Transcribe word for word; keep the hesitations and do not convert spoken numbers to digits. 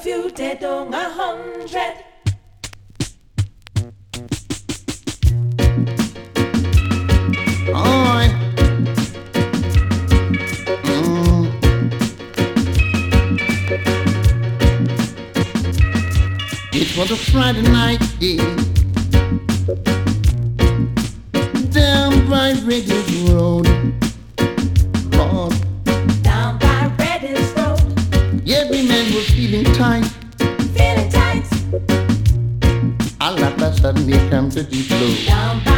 few, dead on a hundred. Oi. Mm. It was a Friday night, yeah, down by Reddy's Road. Lord, Down by Reddy's Road, every man was feeling tight. feeling tight. All of a sudden, here comes a deep blow. Down by